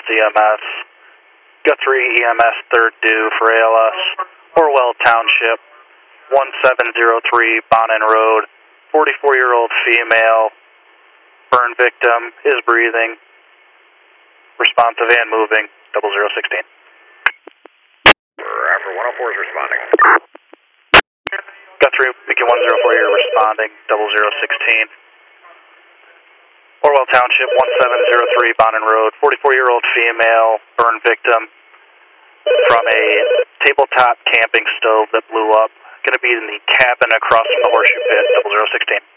EMS. Guthrie EMS, third due for ALS. Orwell Township, 1703 Bonin Road. 44-year-old female. Burn victim, is breathing. Responsive and moving, 0016. After 104 is responding. Guthrie, Beacon 104, you're responding, 0016. Orwell Township, 1703 Bonin Road, 44-year-old female, burn victim from a tabletop camping stove that blew up. Going to be in the cabin across from the horseshoe pit, 0016.